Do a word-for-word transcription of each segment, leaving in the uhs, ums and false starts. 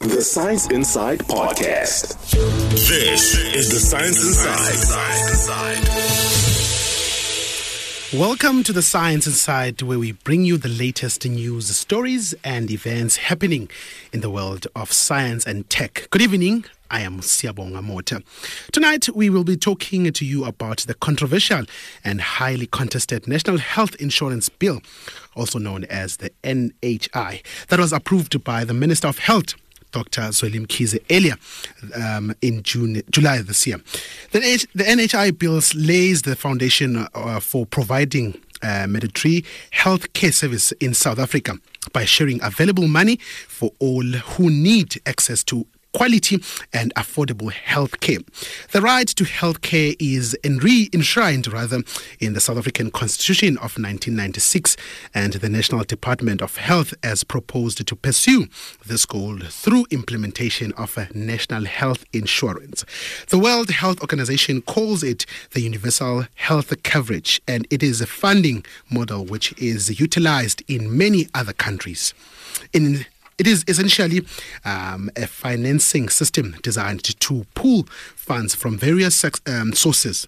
The Science Inside Podcast. This is The Science Inside. Welcome to The Science Inside, where we bring you the latest news, stories, and events happening in the world of science and tech. Good evening. I am Siyabonga Mota. Tonight, we will be talking to you about the controversial and highly contested National Health Insurance Bill, also known as the N H I, that was approved by the Minister of Health, Doctor Zweli Mkhize, earlier um, in June, July this year. The, H- the N H I bill lays the foundation uh, for providing uh, mandatory health care service in South Africa by sharing available money for all who need access to quality and affordable health care. The right to health care is enre- enshrined rather in the South African Constitution of nineteen ninety-six, and the National Department of Health has proposed to pursue this goal through implementation of a national health insurance. The World Health Organization calls it the universal health coverage, and it is a funding model which is utilized in many other countries. In It is essentially um, a financing system designed to pool funds from various um, sources.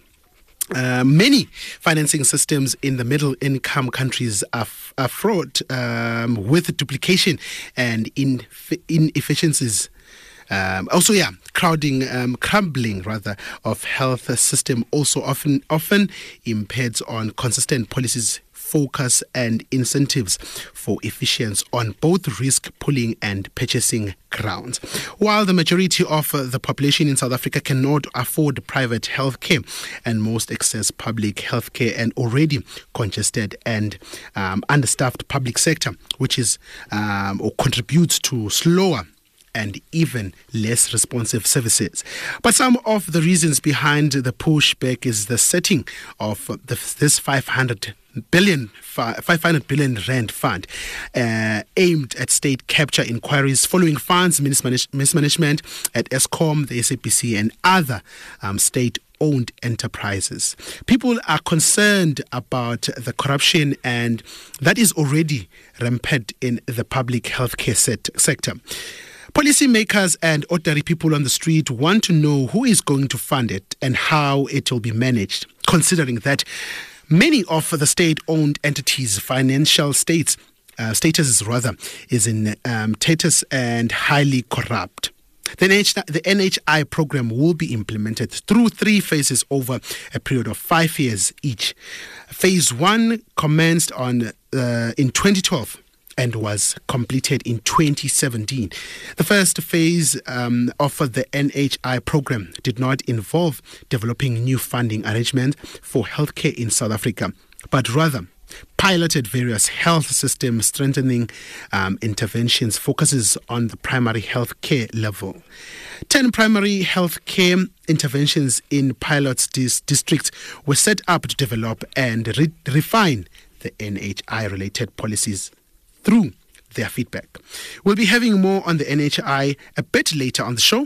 Uh, many financing systems in the middle-income countries are, f- are fraught um, with duplication and inf- inefficiencies. Um, also, yeah, crowding, um, crumbling rather of health system also often often impairs on consistent policies, focus and incentives for efficiency on both risk pooling and purchasing grounds. While the majority of uh, the population in South Africa cannot afford private health care, and most access public health care and already congested and um, understaffed public sector, which is um, or contributes to slower and even less responsive services. But some of the reasons behind the pushback is the setting of the, this five hundred billion, five hundred billion rand fund uh, aimed at state capture inquiries following funds mismanage- mismanagement at Eskom, the S A P C, and other um, state owned enterprises. People are concerned about the corruption, and that is already rampant in the public healthcare set- sector. Policymakers and ordinary people on the street want to know who is going to fund it and how it will be managed, considering that many of the state-owned entities' financial states, uh, status rather, is in um, status and highly corrupt. The N H I, the N H I program will be implemented through three phases over a period of five years each. Phase one commenced on uh, in twenty twelve. And was completed in twenty seventeen. The first phase um, of the N H I program did not involve developing new funding arrangements for healthcare in South Africa, but rather piloted various health system strengthening um, interventions focuses on the primary health care level. Ten primary health care interventions in pilot dis- districts were set up to develop and re- refine the N H I-related policies through their feedback. We'll be having more on the N H I a bit later on the show,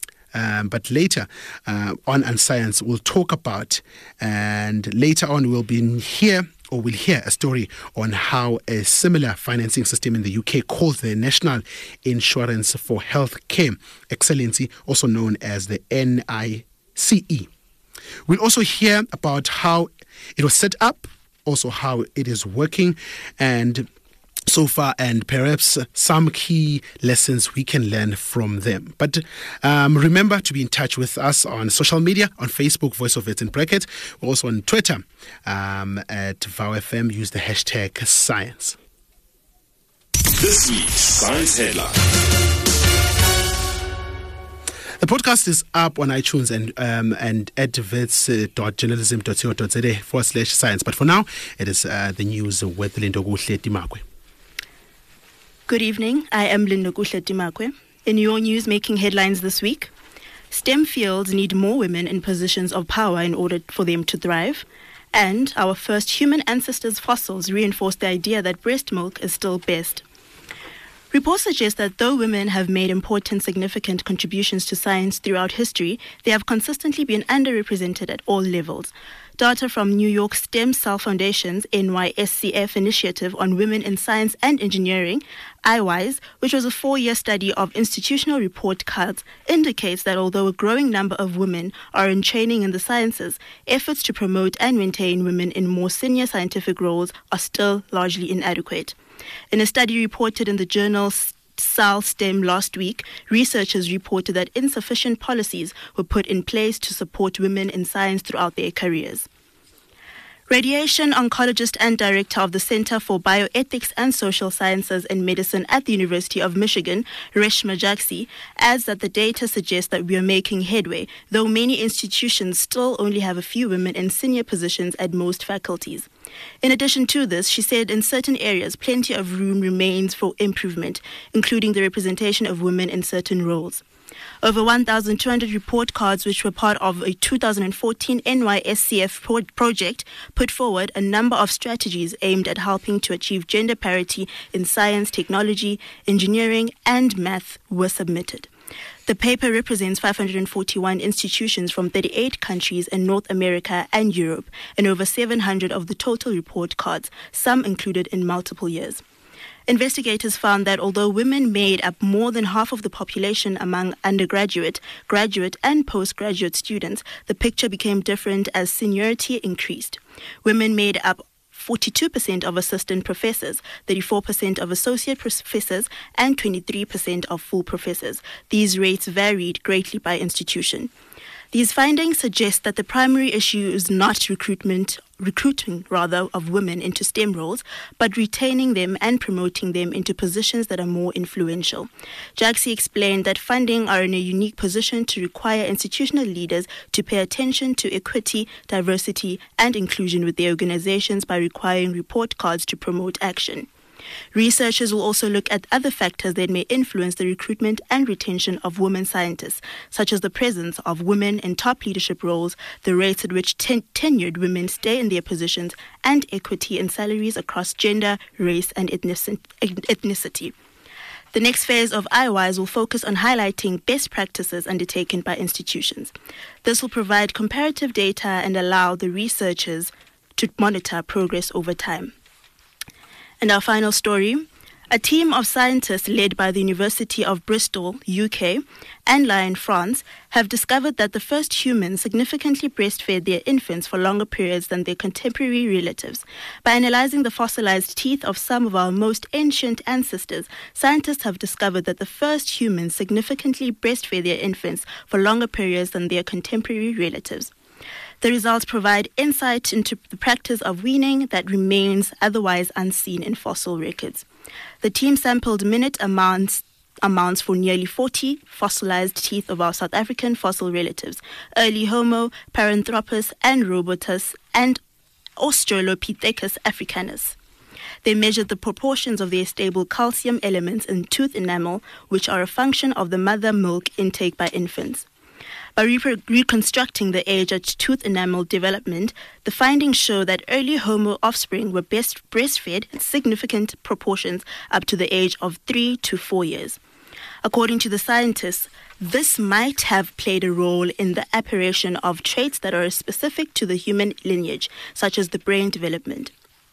um, but later uh, on on Science we'll talk about, and later on we'll be here or we'll hear a story on how a similar financing system in the U K called the National Insurance for Health Care Excellency, also known as the N I C E. We'll also hear about how it was set up, also how it is working, and so far, and perhaps some key lessons we can learn from them. But um, remember to be in touch with us on social media, on Facebook, Voice of It in brackets. We're also on Twitter um, at V O W F M. Use the hashtag science. This week's Science Headline. The podcast is up on iTunes and um, and at vets dot journalism dot co dot za forward slash science. But for now, it is uh, the news with Lindokuhle Timakwe. Good evening, I am Lindokuhle Timakwe. In your news making headlines this week, STEM fields need more women in positions of power in order for them to thrive, and our first human ancestors' fossils reinforce the idea that breast milk is still best. Reports suggest that though women have made important, significant contributions to science throughout history, they have consistently been underrepresented at all levels. Data from New York Stem Cell Foundation's N Y S C F initiative on Women in Science and Engineering, I WISE, which was a four-year study of institutional report cards, indicates that although a growing number of women are in training in the sciences, efforts to promote and maintain women in more senior scientific roles are still largely inadequate. In a study reported in the journal Cell STEM last week, researchers reported that insufficient policies were put in place to support women in science throughout their careers. Radiation oncologist and director of the Center for Bioethics and Social Sciences and Medicine at the University of Michigan, Reshma Jagsy, adds that the data suggests that we are making headway, though many institutions still only have a few women in senior positions at most faculties. In addition to this, she said in certain areas plenty of room remains for improvement, including the representation of women in certain roles. Over one thousand two hundred report cards, which were part of a two thousand fourteen N Y S C F pro- project, put forward a number of strategies aimed at helping to achieve gender parity in science, technology, engineering, and math were submitted. The paper represents five hundred forty-one institutions from thirty-eight countries in North America and Europe, and over seven hundred of the total report cards, some included in multiple years. Investigators found that although women made up more than half of the population among undergraduate, graduate, and postgraduate students, the picture became different as seniority increased. Women made up forty-two percent of assistant professors, thirty-four percent of associate professors, and twenty-three percent of full professors. These rates varied greatly by institution. These findings suggest that the primary issue is not recruitment, recruiting rather, of women into STEM roles, but retaining them and promoting them into positions that are more influential. Jagsy explained that funding are in a unique position to require institutional leaders to pay attention to equity, diversity, and inclusion with their organizations by requiring report cards to promote action. Researchers will also look at other factors that may influence the recruitment and retention of women scientists, such as the presence of women in top leadership roles, the rates at which ten- tenured women stay in their positions, and equity in salaries across gender, race, and ethnic- ethnicity. The next phase of I WISE will focus on highlighting best practices undertaken by institutions. This will provide comparative data and allow the researchers to monitor progress over time. And our final story, a team of scientists led by the University of Bristol, U K, and Lyon, France, have discovered that the first humans significantly breastfed their infants for longer periods than their contemporary relatives. By analyzing the fossilized teeth of some of our most ancient ancestors, scientists have discovered that the first humans significantly breastfed their infants for longer periods than their contemporary relatives. The results provide insight into the practice of weaning that remains otherwise unseen in fossil records. The team sampled minute amounts amounts for nearly forty fossilized teeth of our South African fossil relatives, early Homo, Paranthropus, and Robotus, and Australopithecus africanus. They measured the proportions of their stable calcium elements in tooth enamel, which are a function of the mother milk intake by infants. By re- reconstructing the age at tooth enamel development, the findings show that early Homo offspring were best breastfed in significant proportions up to the age of three to four years. According to the scientists, this might have played a role in the apparition of traits that are specific to the human lineage, such as the brain development.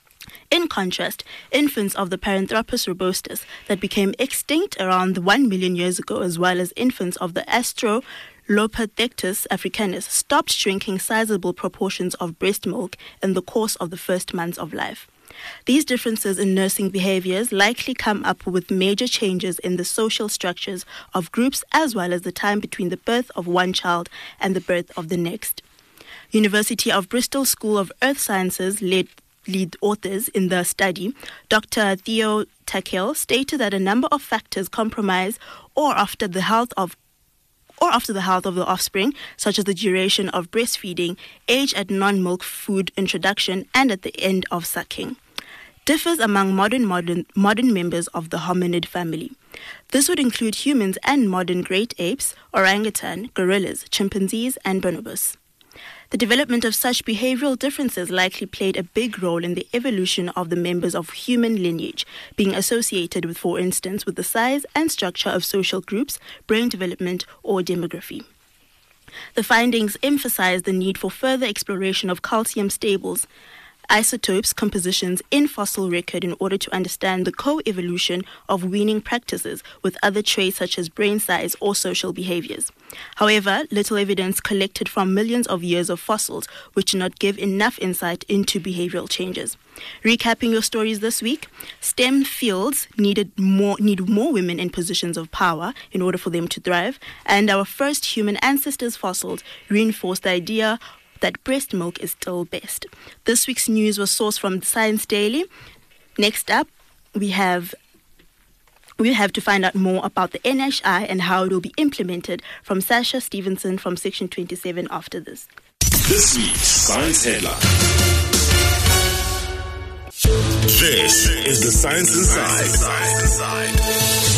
In contrast, infants of the Paranthropus robustus that became extinct around one million years ago, as well as infants of the Australopithecus africanus, stopped drinking sizable proportions of breast milk in the course of the first months of life. These differences in nursing behaviors likely come up with major changes in the social structures of groups, as well as the time between the birth of one child and the birth of the next. University of Bristol School of Earth Sciences led lead authors in the study, Doctor Theo Takel, stated that a number of factors compromise or after the health of or after the health of the offspring, such as the duration of breastfeeding, age at non-milk food introduction, and at the end of sucking, differs among modern modern modern members of the hominid family. This would include humans and modern great apes, orangutan, gorillas, chimpanzees, and bonobos. The development of such behavioral differences likely played a big role in the evolution of the members of human lineage, being associated with, for instance, with the size and structure of social groups, brain development, or demography. The findings emphasize the need for further exploration of calcium stables, isotopes, compositions in fossil record in order to understand the co-evolution of weaning practices with other traits such as brain size or social behaviors. However, little evidence collected from millions of years of fossils which do not give enough insight into behavioral changes. Recapping your stories this week, STEM fields needed more need more women in positions of power in order for them to thrive, and our first human ancestors fossils reinforced the idea that breast milk is still best. This week's news was sourced from Science Daily. Next up, we have we have to find out more about the N H I and how it will be implemented from Sasha Stevenson from Section twenty-seven after this. This week's Science Headline. This is the Science Inside.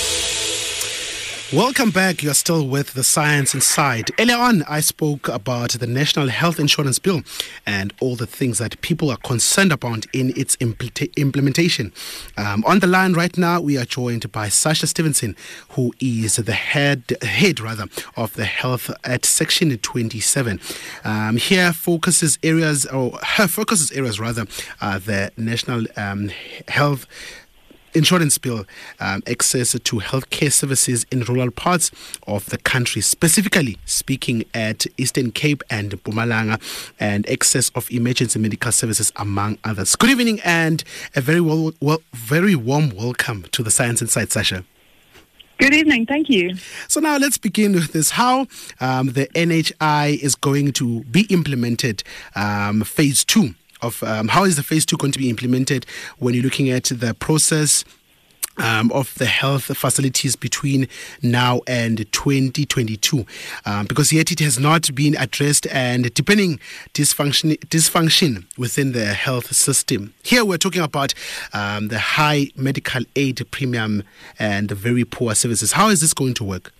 Welcome back. You're still with the Science Inside. Earlier on, I spoke about the National Health Insurance Bill and all the things that people are concerned about in its impl- implementation. Um, on the line right now, we are joined by Sasha Stevenson, who is the head, head rather, of the health at Section twenty-seven. Um, here focuses areas, or her focuses areas rather, uh, the National um, Health Insurance Bill, um, access to healthcare services in rural parts of the country, specifically speaking at Eastern Cape and Mpumalanga, and access of emergency medical services, among others. Good evening and a very well, well, very warm welcome to the Science Inside, Sasha. Good evening, thank you. So now let's begin with this. How um, the N H I is going to be implemented, um, phase two. Of um, how is the phase two going to be implemented when you're looking at the process um, of the health facilities between now and twenty twenty-two? Um, because yet it has not been addressed, and depending dysfunction dysfunction within the health system. Here we're talking about um, the high medical aid premium and the very poor services. How is this going to work?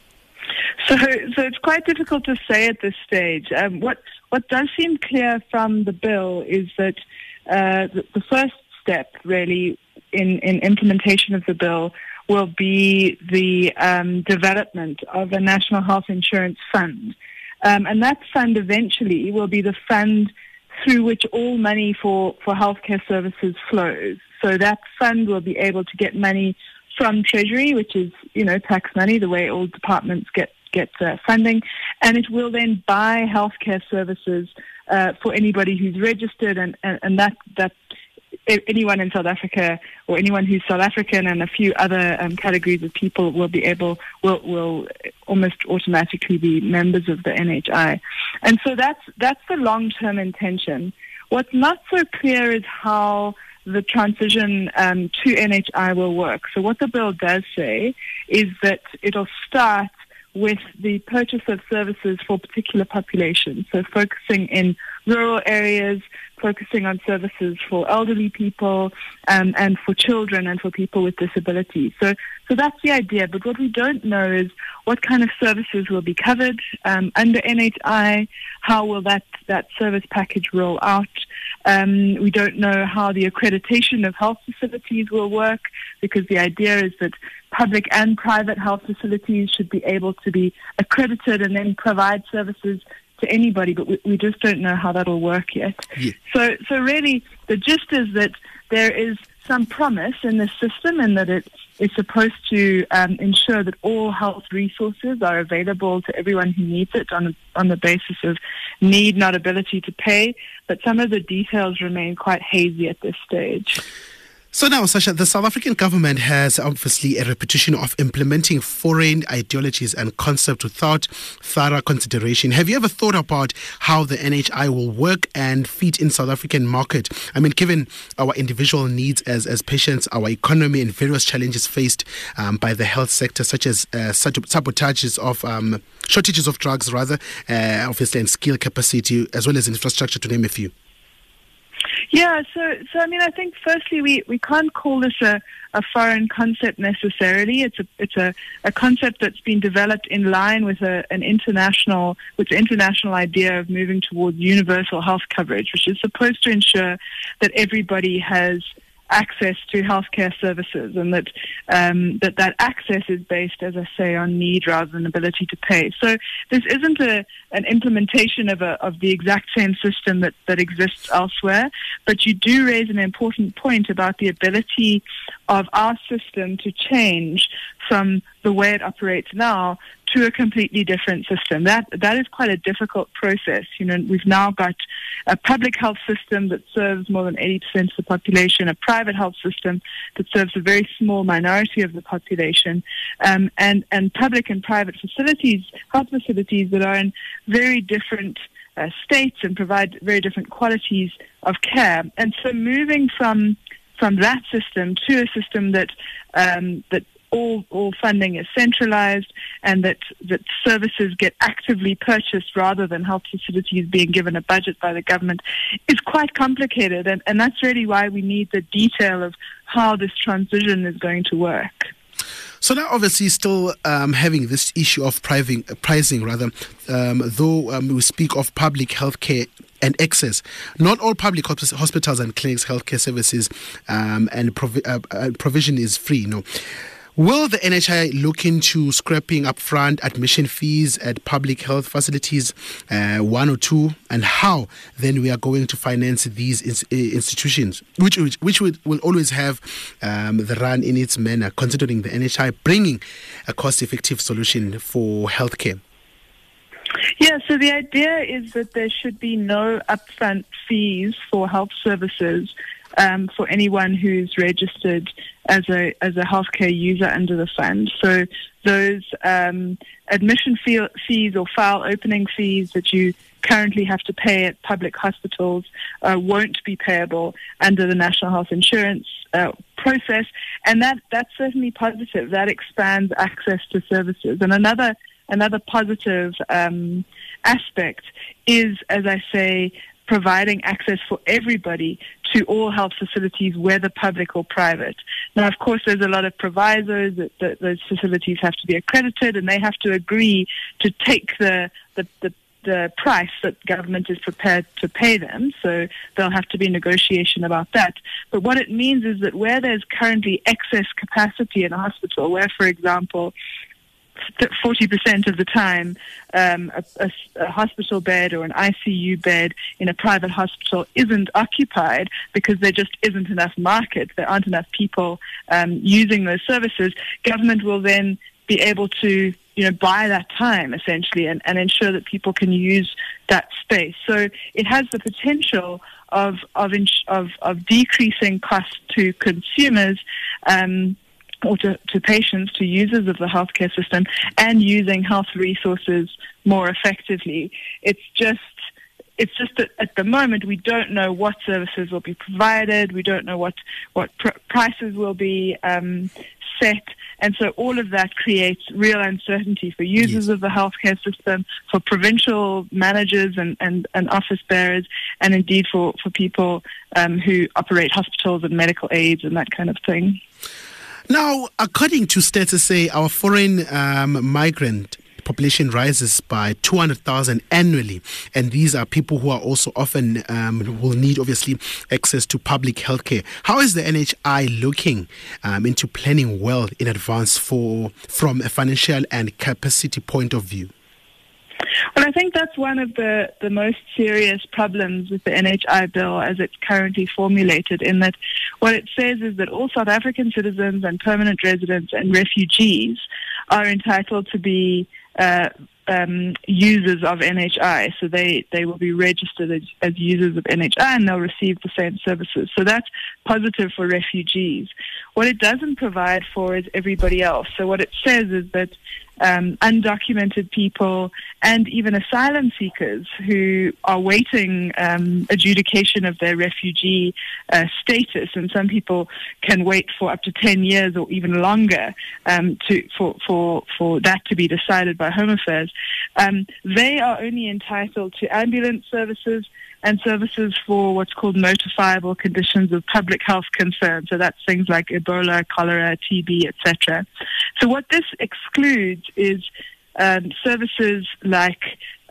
So, so it's quite difficult to say at this stage. Um, what what does seem clear from the bill is that uh, the, the first step, really, in, in implementation of the bill will be the um, development of a national health insurance fund, um, and that fund eventually will be the fund through which all money for for healthcare services flows. So that fund will be able to get money from Treasury, which is, you know, tax money, the way all departments get get uh, funding, and it will then buy healthcare services uh, for anybody who's registered, and, and, and that that anyone in South Africa or anyone who's South African and a few other um, categories of people will be able will will almost automatically be members of the N H I, and so that's that's the long-term intention. What's not so clear is how the transition um, to N H I will work. So what the bill does say is that it'll start with the purchase of services for particular populations, so focusing in rural areas, focusing on services for elderly people um, and for children and for people with disabilities. So, so that's the idea. But what we don't know is what kind of services will be covered um, under N H I, how will that, that service package roll out. Um, we don't know how the accreditation of health facilities will work, because the idea is that public and private health facilities should be able to be accredited and then provide services to anybody, but we, we just don't know how that'll work yet. Yeah. So, so really, the gist is that there is some promise in this system, and that it is supposed to um, ensure that all health resources are available to everyone who needs it on, on the basis of need, not ability to pay. But some of the details remain quite hazy at this stage. So now, Sasha, the South African government has obviously a reputation of implementing foreign ideologies and concepts without thorough consideration. Have you ever thought about how the N H I will work and fit in South African market? I mean, given our individual needs as, as patients, our economy, and various challenges faced um, by the health sector, such as uh, sabotages of um, shortages of drugs, rather, uh, obviously, and skill capacity, as well as infrastructure, to name a few. Yeah, so so I mean, I think firstly we, we can't call this a, a foreign concept necessarily. It's a it's a, a concept that's been developed in line with a, an international with the international idea of moving towards universal health coverage, which is supposed to ensure that everybody has access to healthcare services, and that um, that that access is based, as I say, on need rather than ability to pay. So this isn't a an implementation of a of the exact same system that, that exists elsewhere, but you do raise an important point about the ability of our system to change from the way it operates now to a completely different system. That that is quite a difficult process. You know, we've now got a public health system that serves more than eighty percent of the population, a private health system that serves a very small minority of the population, um, and, and public and private facilities, health facilities that are in very different uh, states and provide very different qualities of care. And so moving from from that system to a system that um, that All, all funding is centralized and that, that services get actively purchased rather than health facilities being given a budget by the government is quite complicated. And, and that's really why we need the detail of how this transition is going to work. So now, obviously, still um, having this issue of pricing, pricing rather, um, though um, we speak of public healthcare and access. Not all public hospitals and clinics healthcare services um, and provi- uh, uh, provision is free. No. Will the N H I look into scrapping upfront admission fees at public health facilities, uh, one or two, and how then we are going to finance these ins- institutions, which which, which would, will always have um, the run in its manner, considering the N H I bringing a cost-effective solution for healthcare? Yeah, so the idea is that there should be no upfront fees for health services um, for anyone who's registered as a as a healthcare user under the fund. So those um, admission fee- fees or file opening fees that you currently have to pay at public hospitals uh, won't be payable under the National Health Insurance uh, process, and that that's certainly positive. That expands access to services. And another another positive um, aspect is, as I say, providing access for everybody to all health facilities, whether public or private. Now, of course, there's a lot of provisos that, that those facilities have to be accredited, and they have to agree to take the, the, the, the price that government is prepared to pay them. So there'll have to be negotiation about that. But what it means is that where there's currently excess capacity in a hospital, where, for example, forty percent of the time um, a, a, a hospital bed or an I C U bed in a private hospital isn't occupied because there just isn't enough market, there aren't enough people um, using those services, government will then be able to you know, buy that time essentially and, and ensure that people can use that space. So it has the potential of of of, of decreasing costs to consumers um, or to, to patients, to users of the healthcare system, and using health resources more effectively. It's just it's just that at the moment we don't know what services will be provided, we don't know what, what pr- prices will be um, set, and so all of that creates real uncertainty for users yes. of the healthcare system, for provincial managers and, and, and office bearers, and indeed for, for people um, who operate hospitals and medical aids and that kind of thing. Now, according to Stats S A, our foreign um, migrant population rises by two hundred thousand annually, and these are people who are also often um, will need, obviously, access to public healthcare. How is the N H I looking um, into planning well in advance for from a financial and capacity point of view? Well, I think that's one of the, the most serious problems with the N H I bill as it's currently formulated, in that what it says is that all South African citizens and permanent residents and refugees are entitled to be uh, um, users of N H I. So they, they will be registered as, as users of N H I and they'll receive the same services. So that's positive for refugees. What it doesn't provide for is everybody else. So what it says is that Um, undocumented people and even asylum seekers who are waiting um, adjudication of their refugee uh, status, and some people can wait for up to ten years or even longer um, to for, for, for that to be decided by Home Affairs. Um, they are only entitled to ambulance services and services for what's called notifiable conditions of public health concern. So that's things like Ebola, cholera, T B, et cetera. So what this excludes is um, services like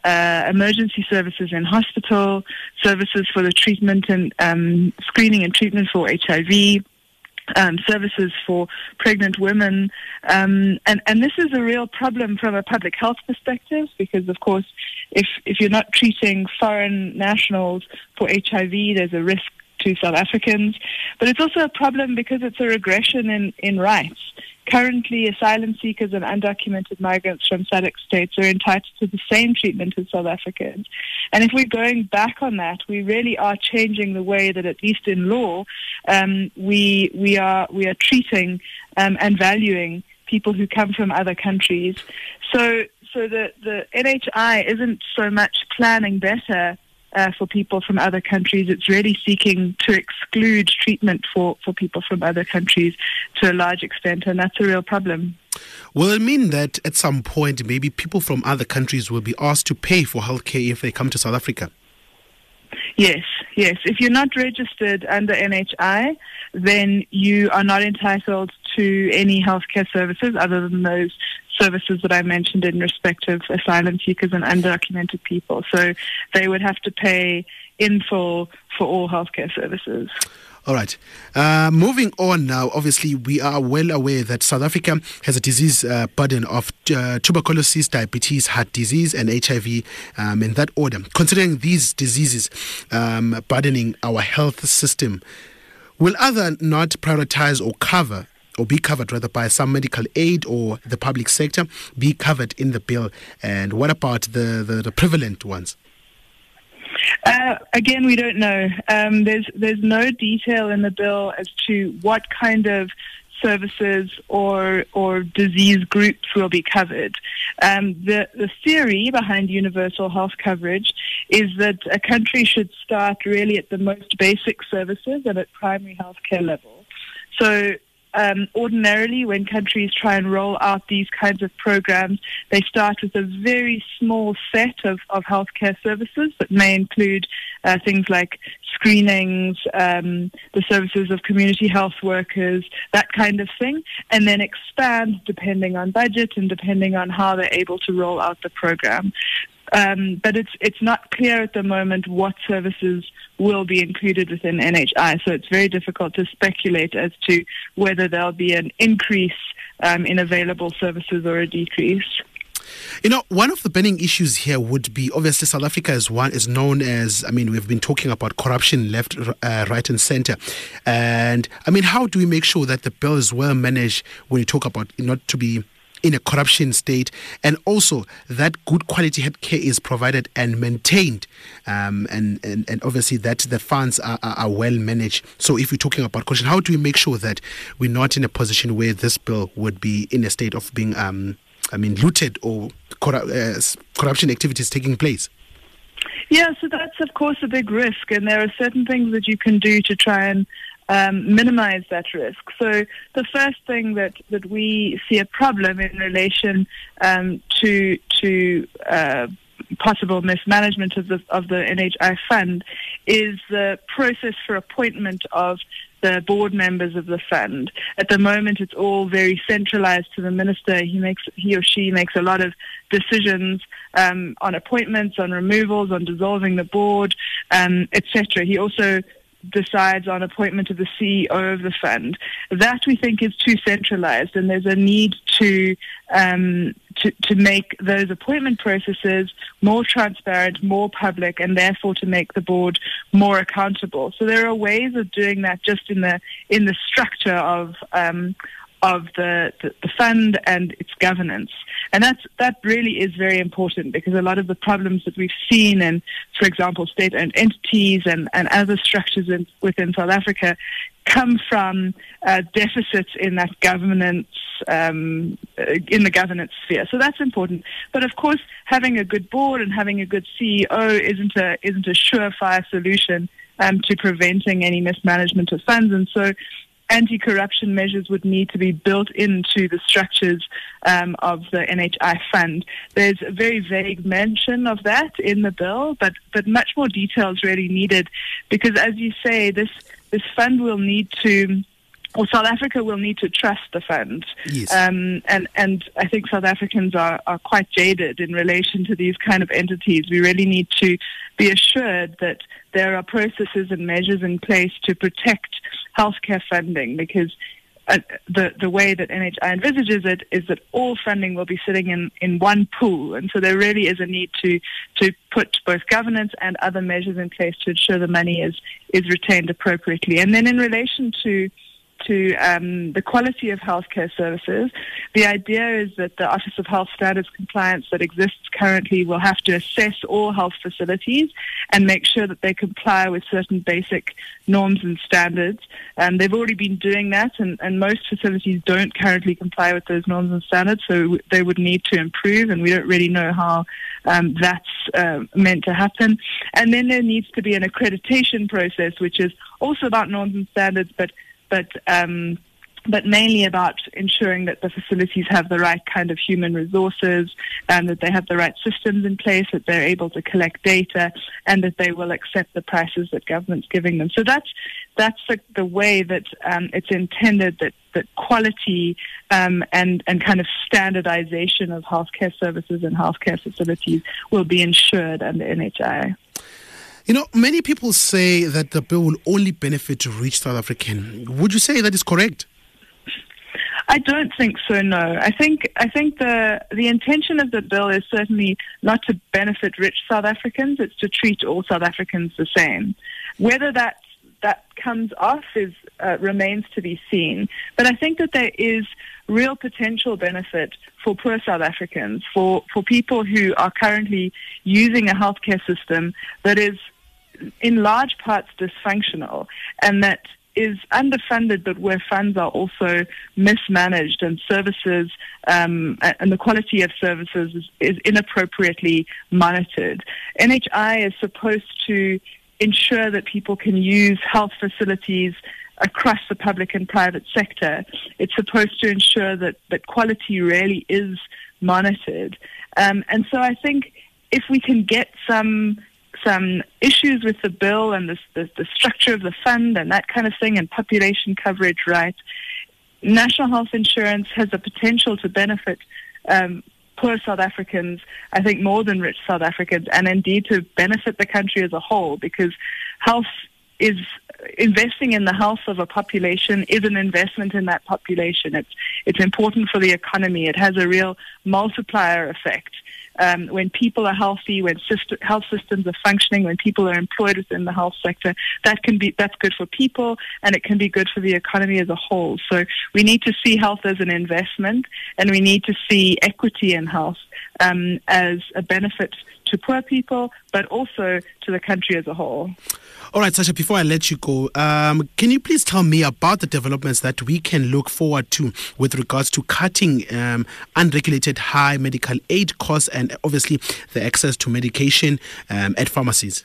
uh, emergency services in hospital, services for the treatment and um, screening and treatment for H I V, Um, services for pregnant women. Um, and, and this is a real problem from a public health perspective because, of course, if, if you're not treating foreign nationals for H I V, there's a risk to South Africans. But it's also a problem because it's a regression in, in rights. Currently, asylum seekers and undocumented migrants from S A D C states are entitled to the same treatment as South Africans. And if we're going back on that, we really are changing the way that, at least in law, um, we we are we are treating um, and valuing people who come from other countries. So so the, the N H I isn't so much planning better Uh, for people from other countries. It's really seeking to exclude treatment for, for people from other countries to a large extent, and that's a real problem. Will it mean that at some point maybe people from other countries will be asked to pay for healthcare if they come to South Africa? Yes, yes. If you're not registered under N H I, then you are not entitled to any healthcare services other than those services that I mentioned in respect of asylum seekers and undocumented people. So they would have to pay in full for all healthcare services. All right. Uh, moving on now, obviously, we are well aware that South Africa has a disease uh, burden of uh, tuberculosis, diabetes, heart disease, and H I V um, in that order. Considering these diseases um, burdening our health system, will other not prioritize or cover or be covered rather by some medical aid or the public sector be covered in the bill? And what about the, the, the prevalent ones? Uh, again, we don't know. Um, there's there's no detail in the bill as to what kind of services or or disease groups will be covered. Um, the the theory behind universal health coverage is that a country should start really at the most basic services and at primary healthcare level. So Um, ordinarily, when countries try and roll out these kinds of programs, they start with a very small set of, of healthcare services that may include uh, things like screenings, um, the services of community health workers, that kind of thing, and then expand depending on budget and depending on how they're able to roll out the program. Um, but it's it's not clear at the moment what services will be included within N H I, so it's very difficult to speculate as to whether there'll be an increase um, in available services or a decrease. You know, one of the burning issues here would be, obviously, South Africa is one is known as, I mean, we've been talking about corruption left, uh, right and center. And, I mean, how do we make sure that the bill is well managed when you talk about not to be in a corruption state, and also that good quality healthcare is provided and maintained, um, and, and, and obviously that the funds are, are, are well managed. So if we're talking about corruption, how do we make sure that we're not in a position where this bill would be in a state of being, um, I mean, looted or corru- uh, corruption activities taking place? Yeah, so that's, of course, a big risk, and there are certain things that you can do to try and Um, minimize that risk. So the first thing that, that we see a problem in relation um, to to uh, possible mismanagement of the of the N H I fund is the process for appointment of the board members of the fund. At the moment, it's all very centralized to the minister. He makes he or she makes a lot of decisions um, on appointments, on removals, on dissolving the board, um, et cetera. He also decides on appointment of the C E O of the fund. That we think is too centralized, and there's a need to um, to, to make those appointment processes more transparent, more public, and therefore to make the board more accountable. So there are ways of doing that just in the in the structure of um, of the, the, the fund and its governance. And that's, that really is very important, because a lot of the problems that we've seen in, for example, state-owned entities and, and other structures in, within South Africa come from uh, deficits in that governance, um, in the governance sphere. So that's important. But of course, having a good board and having a good C E O isn't a, isn't a surefire solution um, to preventing any mismanagement of funds. And so anti-corruption measures would need to be built into the structures um, of the N H I fund. There's a very vague mention of that in the bill, but, but much more detail is really needed, because, as you say, this this fund will need to or South Africa will need to trust the fund. Yes. Um, and, and I think South Africans are, are quite jaded in relation to these kind of entities. We really need to be assured that there are processes and measures in place to protect healthcare funding, because uh, the, the way that N H I envisages it is that all funding will be sitting in, in one pool. And so there really is a need to, to put both governance and other measures in place to ensure the money is, is retained appropriately. And then in relation to to um, the quality of healthcare services, the idea is that the Office of Health Standards Compliance that exists currently will have to assess all health facilities and make sure that they comply with certain basic norms and standards. Um, they've already been doing that, and, and most facilities don't currently comply with those norms and standards, so they would need to improve, and we don't really know how um, that's uh, meant to happen. And then there needs to be an accreditation process, which is also about norms and standards, but but um, but mainly about ensuring that the facilities have the right kind of human resources, and that they have the right systems in place, that they're able to collect data, and that they will accept the prices that government's giving them. So that's that's the, the way that um, it's intended that, that quality um, and, and kind of standardization of healthcare services and healthcare facilities will be ensured under N H I. You know, many people say that the bill will only benefit rich South African. Would you say that is correct? I don't think so, no. I think I think the the intention of the bill is certainly not to benefit rich South Africans, it's to treat all South Africans the same. Whether that that comes off is uh, remains to be seen. But I think that there is real potential benefit for poor South Africans, for, for people who are currently using a healthcare system that is in large parts dysfunctional and that is underfunded, but where funds are also mismanaged and services um, and the quality of services is, is inappropriately monitored. N H I is supposed to ensure that people can use health facilities across the public and private sector. It's supposed to ensure that, that quality really is monitored. Um, and so I think if we can get some some issues with the bill and the, the, the structure of the fund and that kind of thing and population coverage right, national health insurance has the potential to benefit um, poor South Africans, I think more than rich South Africans, and indeed to benefit the country as a whole, because health is investing in the health of a population is an investment in that population. It's it's important for the economy. It has a real multiplier effect. Um, when people are healthy, when system, health systems are functioning, when people are employed within the health sector, that can be that's good for people, and it can be good for the economy as a whole. So we need to see health as an investment, and we need to see equity in health um, as a benefit to poor people, but also to the country as a whole. All right, Sasha, before I let you go, um, can you please tell me about the developments that we can look forward to with regards to cutting um, unregulated high medical aid costs and obviously the access to medication um, at pharmacies?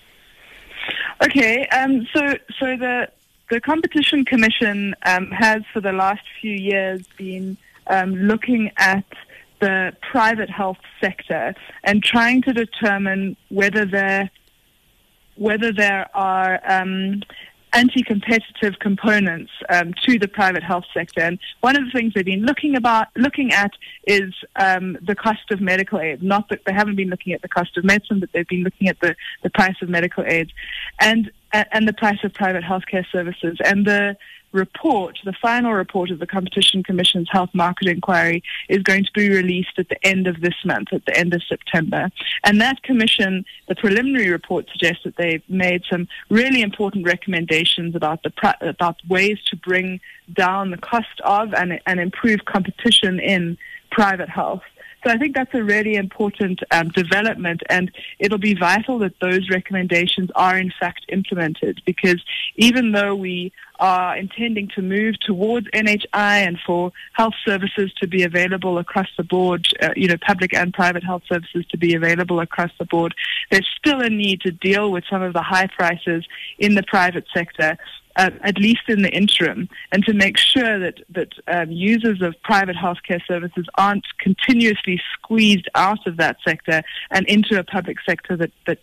Okay, um, so so the the Competition Commission um, has for the last few years been um, looking at the private health sector and trying to determine whether there whether there are um, anti-competitive components um, to the private health sector. And one of the things they've been looking about looking at is um, the cost of medical aid. Not that they haven't been looking at the cost of medicine, but they've been looking at the, the price of medical aid and and the price of private healthcare services. And the report, the final report of the Competition Commission's Health Market Inquiry, is going to be released at the end of this month, at the end of September. And that commission, the preliminary report suggests that they've made some really important recommendations about the about ways to bring down the cost of and, and improve competition in private health. So I think that's a really important um, development, and it'll be vital that those recommendations are in fact implemented, because even though we are intending to move towards N H I and for health services to be available across the board, uh, you know, public and private health services to be available across the board, there's still a need to deal with some of the high prices in the private sector, Uh, at least in the interim, and to make sure that, that um, users of private healthcare services aren't continuously squeezed out of that sector and into a public sector that, that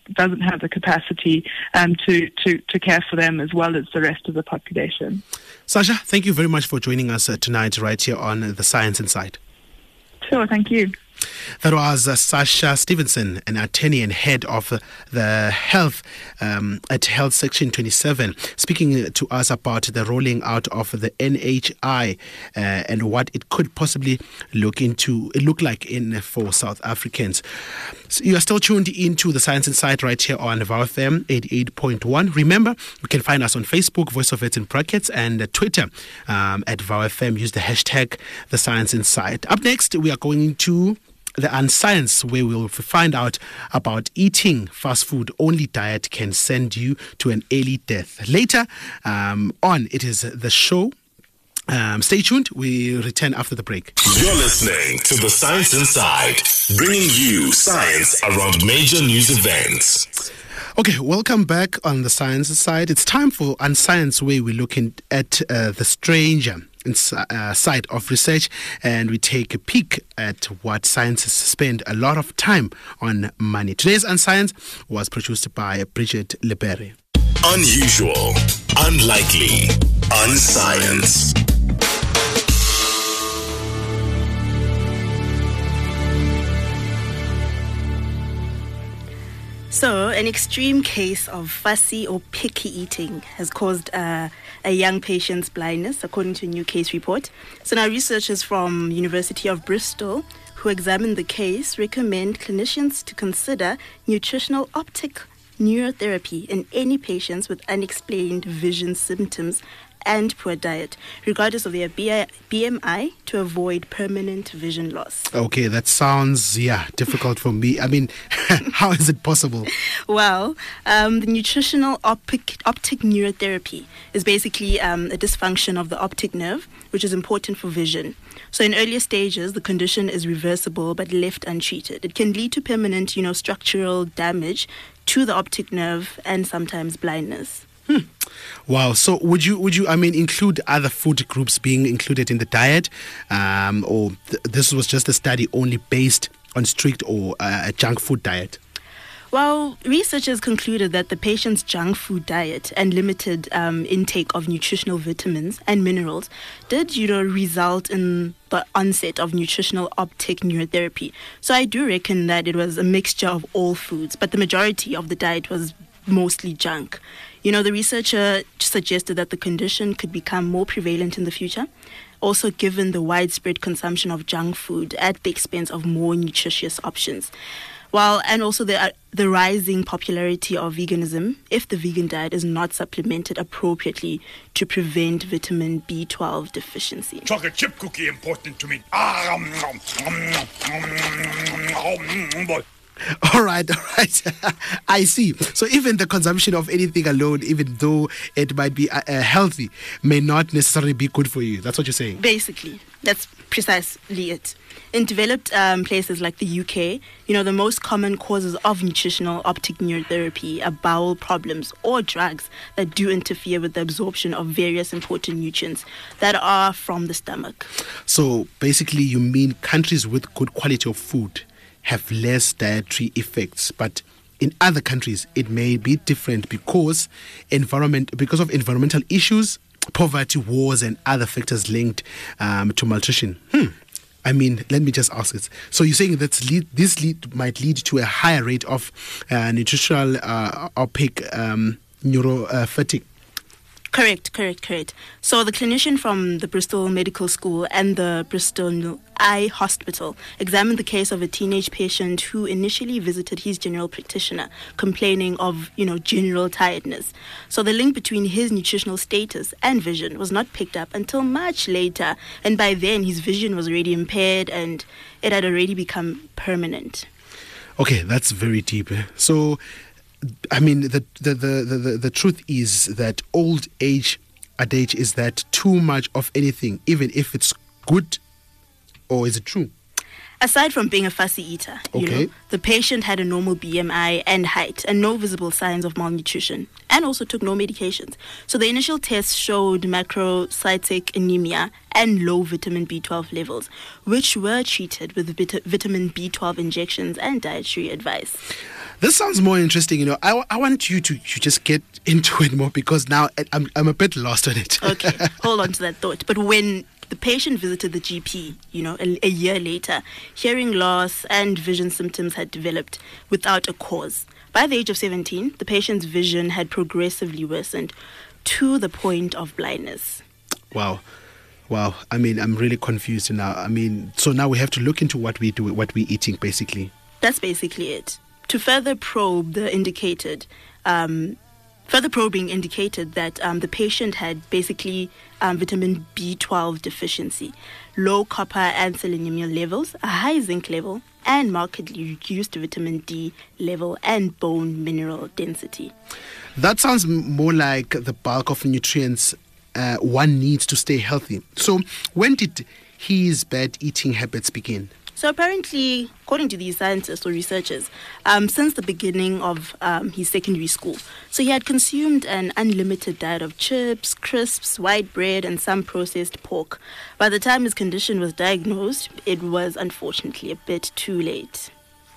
doesn't have the capacity um, to, to, to care for them as well as the rest of the population. Sasha, thank you very much for joining us uh, tonight right here on uh, The Science Inside. Sure, thank you. That was uh, Sasha Stevenson, an attorney and head of uh, the health um, at Health Section twenty-seven, speaking to us about the rolling out of the N H I uh, and what it could possibly look into look like in for South Africans. So you are still tuned into The Science Inside right here on V O W F M eighty-eight point one. Remember, you can find us on Facebook, Voice of It in brackets, and uh, Twitter um, at V O W F M. Use the hashtag The Science Inside. Up next, we are going into the Unscience, where we'll find out about eating fast food only diet can send you to an early death. Later um, on, it is the show. Um, stay tuned. We return after the break. You're listening to The Science Inside, bringing you science around major news events. Okay, welcome back on The Science Side. It's time for Unscience, where we're looking at uh, the stranger uh, side of research, and we take a peek at what scientists spend a lot of time on money. Today's Unscience was produced by Bridget Leberry. Unusual, unlikely, unscience. So, an extreme case of fussy or picky eating has caused uh, a young patient's blindness, according to a new case report. So now researchers from University of Bristol who examined the case recommend clinicians to consider nutritional optic neurotherapy in any patients with unexplained vision symptoms and poor diet, regardless of their B M I, to avoid permanent vision loss. Okay, that sounds, yeah, difficult for me. I mean, how is it possible? Well, um, the nutritional optic, optic neurotherapy is basically um, a dysfunction of the optic nerve, which is important for vision. So in earlier stages, the condition is reversible but left untreated. It can lead to permanent, you know, structural damage to the optic nerve and sometimes blindness. Hmm. Wow. So would you, would you, I mean, include other food groups being included in the diet? Um, or th- this was just a study only based on strict or uh, a junk food diet? Well, researchers concluded that the patient's junk food diet and limited um, intake of nutritional vitamins and minerals did, you know, result in the onset of nutritional optic neurotherapy. So I do reckon that it was a mixture of all foods, but the majority of the diet was mostly junk. You know, the researcher suggested that the condition could become more prevalent in the future, also given the widespread consumption of junk food at the expense of more nutritious options. Well, and also the uh, the rising popularity of veganism if the vegan diet is not supplemented appropriately to prevent vitamin B twelve deficiency. Chocolate chip cookie important to me. Ah, um, um, um, um, All right, all right. I see. So even the consumption of anything alone, even though it might be uh, uh, healthy, may not necessarily be good for you. That's what you're saying? Basically, that's precisely it. In developed um, places like the U K, you know, the most common causes of nutritional optic neurotherapy are bowel problems or drugs that do interfere with the absorption of various important nutrients that are from the stomach. So basically, you mean countries with good quality of food have less dietary effects, but in other countries it may be different because environment because of environmental issues, poverty, wars, and other factors linked um, to malnutrition. Hmm. I mean, let me just ask this. So you're saying that lead, this lead might lead to a higher rate of uh, nutritional uh, opaque um, neuro uh, fatigue? Correct, correct, correct. So the clinician from the Bristol Medical School and the Bristol Eye Hospital examined the case of a teenage patient who initially visited his general practitioner complaining of, you know, general tiredness. So the link between his nutritional status and vision was not picked up until much later. And by then his vision was already impaired and it had already become permanent. Okay, that's very deep. So I mean, the the, the, the the truth is that old age adage is that too much of anything, even if it's good, or is it true? Aside from being a fussy eater, you okay. know, the patient had a normal B M I and height and no visible signs of malnutrition and also took no medications. So the initial tests showed macrocytic anemia and low vitamin B twelve levels, which were treated with vit- vitamin B twelve injections and dietary advice. This sounds more interesting. You know, I, I want you to, to just get into it more because now I'm I'm a bit lost on it. Okay, hold on to that thought. But when the patient visited the G P, you know, a, a year later, hearing loss and vision symptoms had developed without a cause. By the age of seventeen, the patient's vision had progressively worsened to the point of blindness. Wow. Wow. I mean, I'm really confused now. I mean, so now we have to look into what we do, what we're eating, basically. That's basically it. To further probe the indicated, um, further probing indicated that um, the patient had basically um, vitamin B twelve deficiency, low copper and selenium levels, a high zinc level, and markedly reduced vitamin D level and bone mineral density. That sounds m- more like the bulk of nutrients uh, one needs to stay healthy. So when did his bad eating habits begin? So apparently, according to these scientists or researchers, um, since the beginning of um, his secondary school. So he had consumed an unlimited diet of chips, crisps, white bread, and some processed pork. By the time his condition was diagnosed, it was unfortunately a bit too late.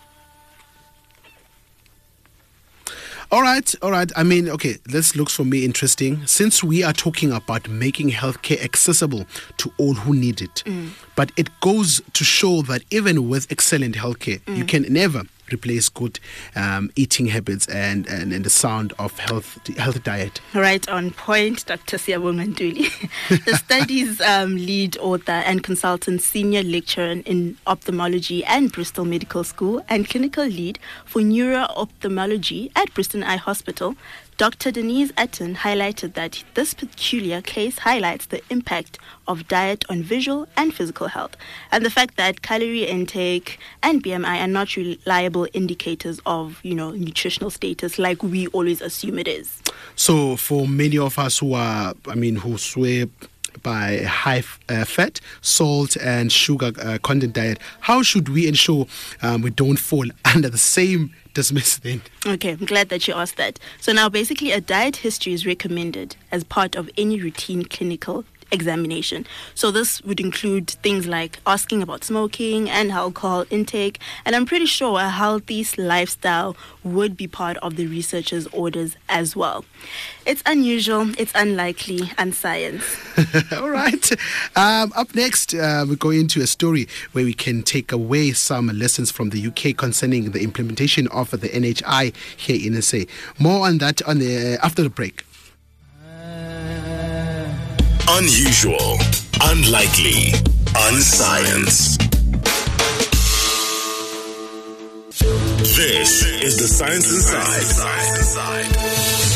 All right, all right. I mean, okay, this looks for me interesting. Since we are talking about making healthcare accessible to all who need it, mm. but it goes to show that even with excellent healthcare, mm. you can never replace good um, eating habits and, and, and the sound of health health diet. Right on point, Doctor Siyabonga Ntuli. The study's um, lead author and consultant senior lecturer in ophthalmology at Bristol Medical School and clinical lead for neuro-ophthalmology at Bristol Eye Hospital, Doctor Denise Atten highlighted that this peculiar case highlights the impact of diet on visual and physical health, and the fact that calorie intake and B M I are not reliable indicators of, you know, nutritional status like we always assume it is. So for many of us who are, I mean, who swear by high uh, fat, salt and sugar uh, content diet, how should we ensure um, we don't fall under the same dismiss then? Okay, I'm glad that you asked that. So now basically a diet history is recommended as part of any routine clinical examination. So this would include things like asking about smoking and alcohol intake, and I'm pretty sure a healthy lifestyle would be part of the researcher's orders as well. It's unusual, it's unlikely, and science. All right. Um, up next, uh, we go into a story where we can take away some lessons from the U K concerning the implementation of the N H I here in S A. More on that on the uh, after the break. Unusual, unlikely, unscience. This is the Science Inside.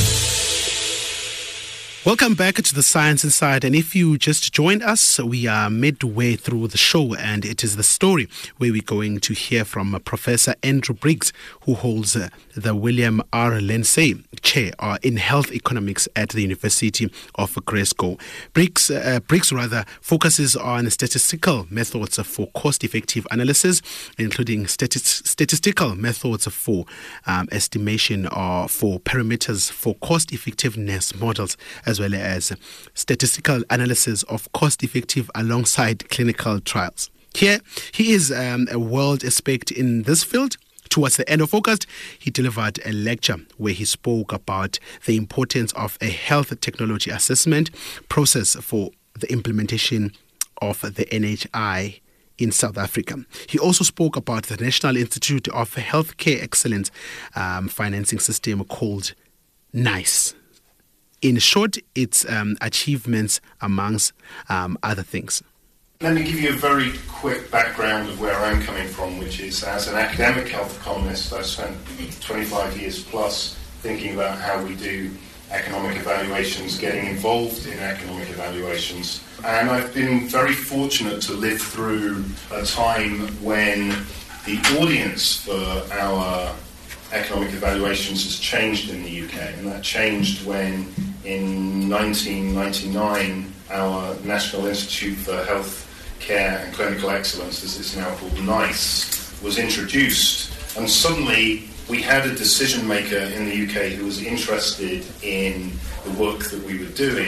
Welcome back to the Science Inside, and if you just joined us, we are midway through the show, and it is the story where we're going to hear from uh, Professor Andrew Briggs, who holds uh, the William R. Lindsay Chair uh, in Health Economics at the University of Glasgow. Briggs, uh, Briggs rather focuses on statistical methods for cost-effective analysis, including stati- statistical methods for um, estimation or for parameters for cost-effectiveness models, as well as statistical analysis of cost-effective alongside clinical trials. Here, he is um, a world expert in this field. Towards the end of August, he delivered a lecture where he spoke about the importance of a health technology assessment process for the implementation of the N H I in South Africa. He also spoke about the National Institute of Healthcare Excellence um, financing system called NICE. In short, its um, achievements amongst um, other things. Let me give you a very quick background of where I'm coming from, which is as an academic health economist, I've spent twenty-five years plus thinking about how we do economic evaluations, getting involved in economic evaluations. And I've been very fortunate to live through a time when the audience for our economic evaluations has changed in the U K, and that changed when in nineteen ninety-nine our National Institute for Health Care and Clinical Excellence, as it's now called, NICE, was introduced, and suddenly we had a decision maker in the U K who was interested in the work that we were doing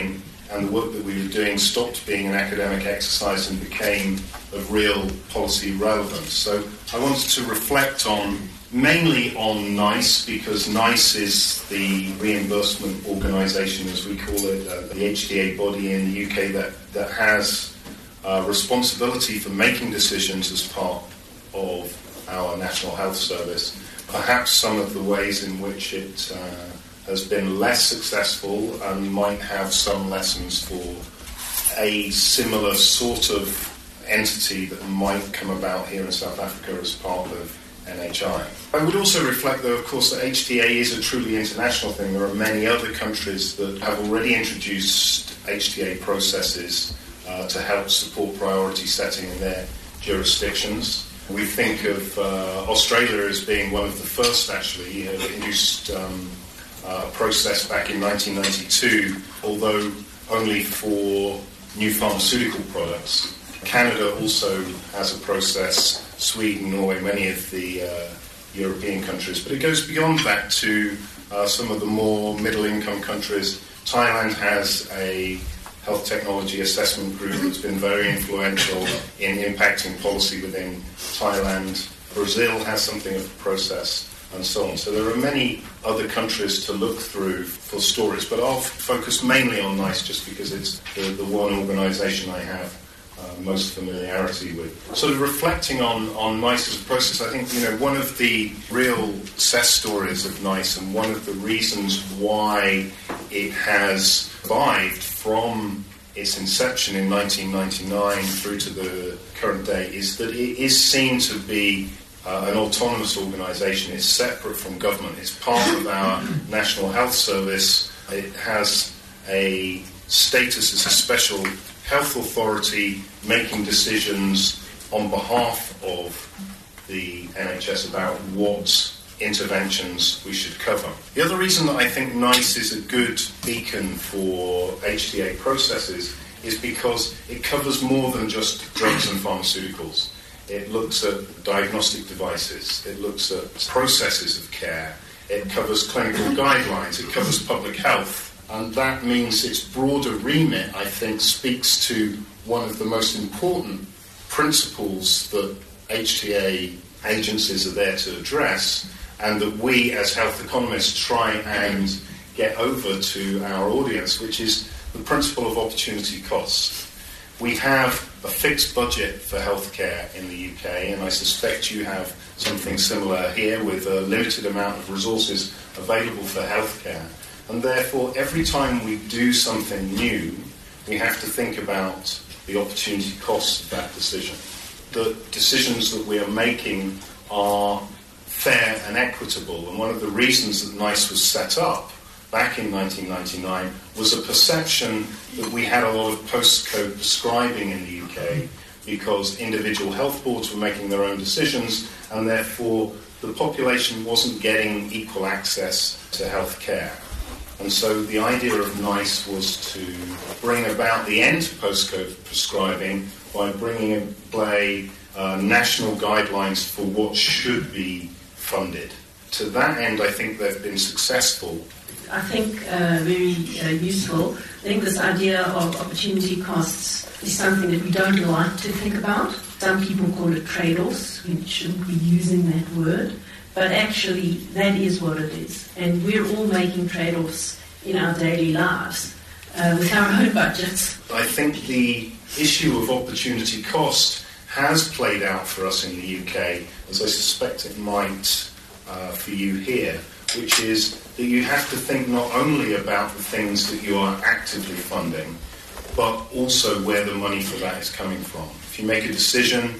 and the work that we were doing stopped being an academic exercise and became of real policy relevance. So I wanted to reflect on, mainly on NICE, because NICE is the reimbursement organisation, as we call it, uh, the H T A body in the U K that, that has uh, responsibility for making decisions as part of our National Health Service. Perhaps some of the ways in which it uh, has been less successful and might have some lessons for a similar sort of entity that might come about here in South Africa as part of N H I. I would also reflect, though, of course, that H T A is a truly international thing. There are many other countries that have already introduced H T A processes uh, to help support priority setting in their jurisdictions. We think of uh, Australia as being one of the first, actually, uh, introduced um, a process back in nineteen ninety-two, although only for new pharmaceutical products. Canada also has a process, Sweden, Norway, many of the uh, European countries, but it goes beyond that to uh, some of the more middle-income countries. Thailand has a health technology assessment group that's been very influential in impacting policy within Thailand. Brazil has something of a process, and so on. So there are many other countries to look through for stories, but I'll focus mainly on NICE just because it's the, the one organisation I have uh, most familiarity with. Sort of reflecting on, on NICE as a process, I think, you know, one of the real success stories of NICE and one of the reasons why it has survived from its inception in nineteen ninety-nine through to the current day is that it is seen to be uh, an autonomous organisation. It's separate from government. It's part of our National Health Service. It has a status as a special health authority making decisions on behalf of the N H S about what interventions we should cover. The other reason that I think NICE is a good beacon for H T A processes is because it covers more than just drugs and pharmaceuticals. It looks at diagnostic devices, it looks at processes of care, it covers clinical guidelines, it covers public health, and that means its broader remit, I think, speaks to one of the most important principles that H T A agencies are there to address, and that we as health economists try and get over to our audience, which is the principle of opportunity costs. We have a fixed budget for healthcare in the U K, and I suspect you have something similar here with a limited amount of resources available for healthcare. And therefore, every time we do something new, we have to think about the opportunity costs of that decision. The decisions that we are making are fair and equitable, and one of the reasons that NICE was set up back in nineteen ninety-nine was a perception that we had a lot of postcode prescribing in the U K because individual health boards were making their own decisions, and therefore the population wasn't getting equal access to health care. And so the idea of NICE was to bring about the end to postcode prescribing by bringing in play uh, national guidelines for what should be funded. To that end, I think they've been successful. I think uh, very uh, useful. I think this idea of opportunity costs is something that we don't like to think about. Some people call it trade-offs. We shouldn't be using that word. But actually, that is what it is. And we're all making trade-offs in our daily lives uh, with our own budgets. I think the issue of opportunity cost has played out for us in the U K, as I suspect it might uh, for you here, which is that you have to think not only about the things that you are actively funding, but also where the money for that is coming from. If you make a decision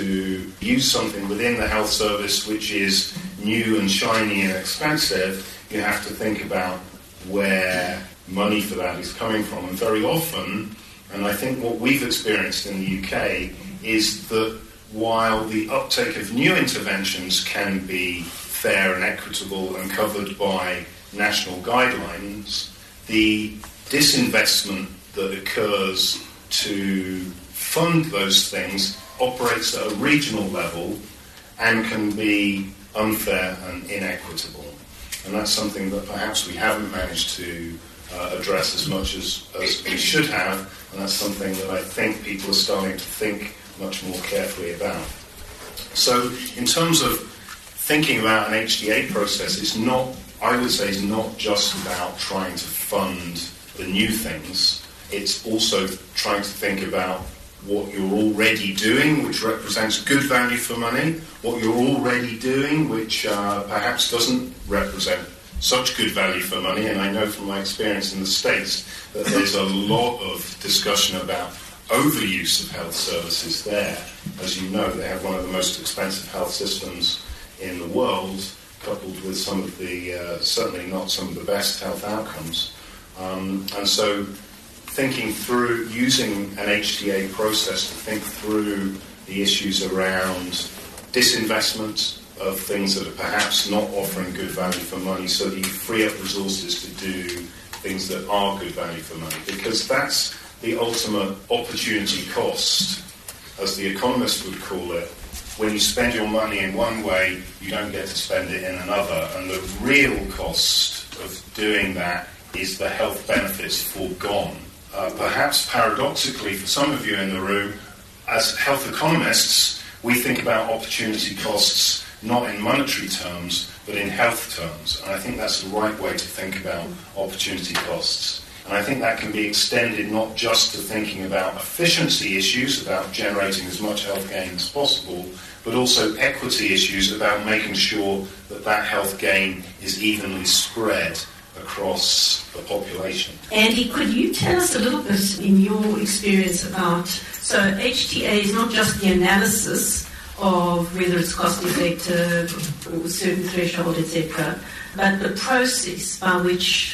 to use something within the health service which is new and shiny and expensive, you have to think about where money for that is coming from. And very often, and I think what we've experienced in the U K, is that while the uptake of new interventions can be fair and equitable and covered by national guidelines, the disinvestment that occurs to fund those things operates at a regional level and can be unfair and inequitable. And that's something that perhaps we haven't managed to uh, address as much as, as we should have, and that's something that I think people are starting to think much more carefully about. So in terms of thinking about an H D A process, it's not, I would say, it's not just about trying to fund the new things. It's also trying to think about what you're already doing, which represents good value for money, what you're already doing, which uh, perhaps doesn't represent such good value for money. And I know from my experience in the States that there's a lot of discussion about overuse of health services there. As you know, they have one of the most expensive health systems in the world, coupled with some of the, uh, certainly not some of the best health outcomes. Um, and so thinking through, using an H T A process to think through the issues around disinvestment of things that are perhaps not offering good value for money, so that you free up resources to do things that are good value for money. Because that's the ultimate opportunity cost, as the economists would call it. When you spend your money in one way, you don't get to spend it in another. And the real cost of doing that is the health benefits foregone. Uh, perhaps paradoxically, for some of you in the room, as health economists, we think about opportunity costs not in monetary terms, but in health terms. And I think that's the right way to think about opportunity costs. And I think that can be extended not just to thinking about efficiency issues, about generating as much health gain as possible, but also equity issues about making sure that that health gain is evenly spread across the population. Andy, could you tell us a little bit in your experience about, so H T A is not just the analysis of whether it's cost effective or a certain threshold, et cetera, but the process by which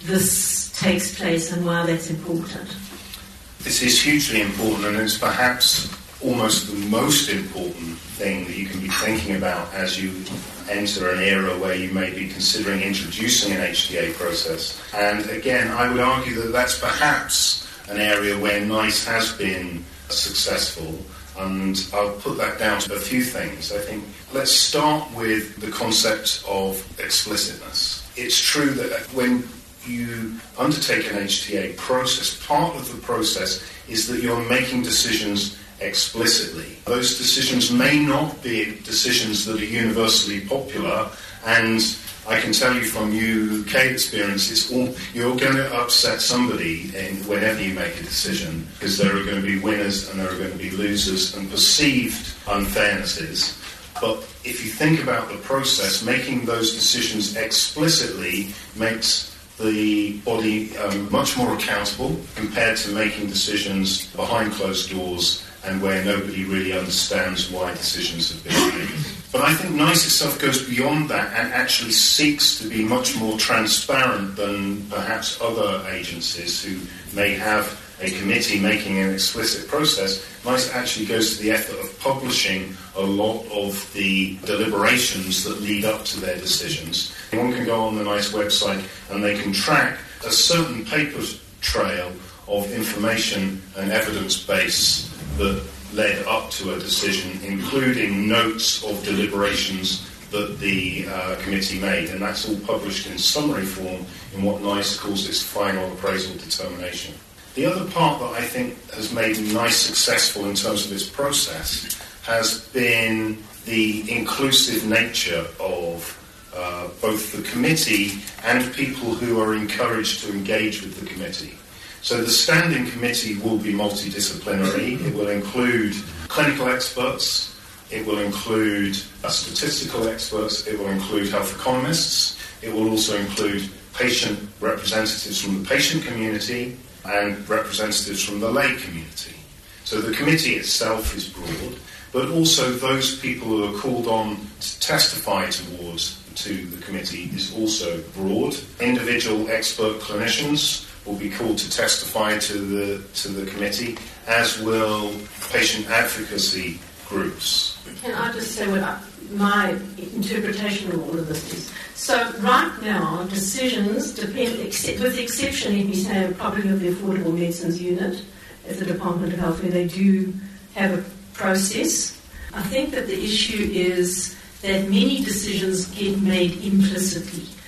this takes place and why that's important. This is hugely important, and it's perhaps almost the most important thing that you can be thinking about as you enter an era where you may be considering introducing an H T A process. And again, I would argue that that's perhaps an area where NICE has been successful, and I'll put that down to a few things. I think let's start with the concept of explicitness. It's true that when you undertake an H T A process, part of the process is that you're making decisions explicitly. Those decisions may not be decisions that are universally popular, and I can tell you from U K experience, it's all, you're going to upset somebody in, whenever you make a decision, because there are going to be winners and there are going to be losers and perceived unfairnesses. But if you think about the process, making those decisions explicitly makes the body um, much more accountable compared to making decisions behind closed doors and where nobody really understands why decisions have been made. But I think NICE itself goes beyond that and actually seeks to be much more transparent than perhaps other agencies who may have a committee making an explicit process. NICE actually goes to the effort of publishing a lot of the deliberations that lead up to their decisions. One can go on the NICE website and they can track a certain paper trail of information and evidence base that led up to a decision, including notes of deliberations that the uh, committee made, and that's all published in summary form in what NICE calls its final appraisal determination. The other part that I think has made NICE successful in terms of its process has been the inclusive nature of uh, both the committee and people who are encouraged to engage with the committee. So the standing committee will be multidisciplinary. It will include clinical experts, it will include uh, statistical experts, it will include health economists, it will also include patient representatives from the patient community and representatives from the lay community. So the committee itself is broad, but also those people who are called on to testify towards to the committee is also broad. Individual expert clinicians will be called to testify to the to the committee, as will patient advocacy groups. Can I just say what I, my interpretation of all of this is? So right now, decisions depend, except, with the exception, let me say, probably of the Affordable Medicines Unit at the Department of Health, where they do have a process. I think that the issue is that many decisions get made implicitly.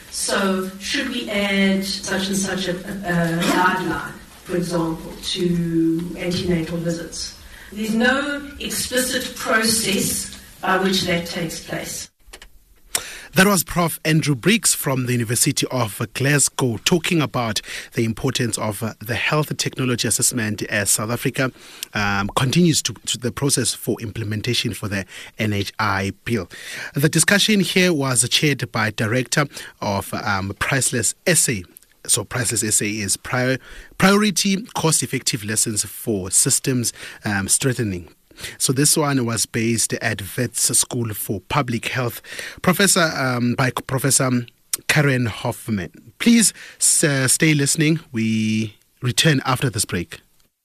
So should we add such and such a, a, a guideline, for example, to antenatal visits? There's no explicit process by which that takes place. That was Professor Andrew Briggs from the University of Glasgow talking about the importance of uh, the health technology assessment as South Africa um, continues to, to the process for implementation for the N H I bill. The discussion here was chaired by Director of um, Priceless Essay. So Priceless Essay is prior, Priority Cost-Effective Lessons for Systems um, Strengthening. So this one was based at Wits School for Public Health, Professor um, by Professor Karen Hoffman. Please uh, stay listening. We return after this break.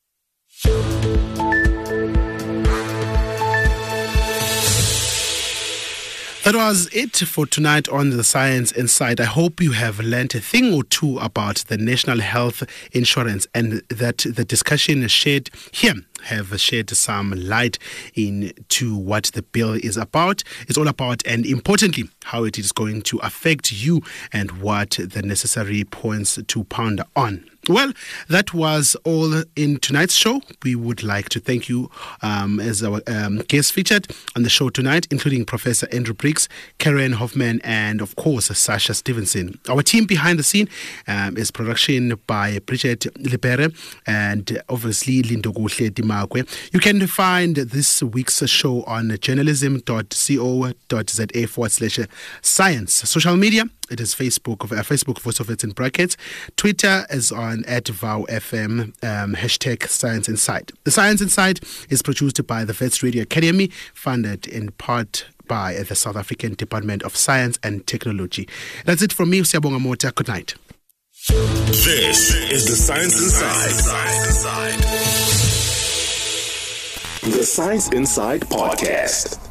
That was it for tonight on The Science Inside. I hope you have learned a thing or two about the National Health Insurance and that the discussion shared here have shed some light into what the bill is about. It's all about, and importantly, how it is going to affect you and what the necessary points to ponder on. Well, that was all in tonight's show. We would like to thank you um, as our um, guests featured on the show tonight, including Professor Andrew Briggs, Karen Hoffman, and of course, Sasha Stevenson. Our team behind the scene um, is production by Bridget Libere and obviously Lindokuhle Dimakwe. You can find this week's show on journalism dot co dot za forward slash science. Social media, it is Facebook, uh, Facebook Voice of It in brackets. Twitter is on at VowFM, um, hashtag Science Inside. The Science Inside is produced by the Wits Radio Academy, funded in part by the South African Department of Science and Technology. That's it from me, Siyabonga Mota. Good night. This is the Science Inside. The Science Inside Podcast.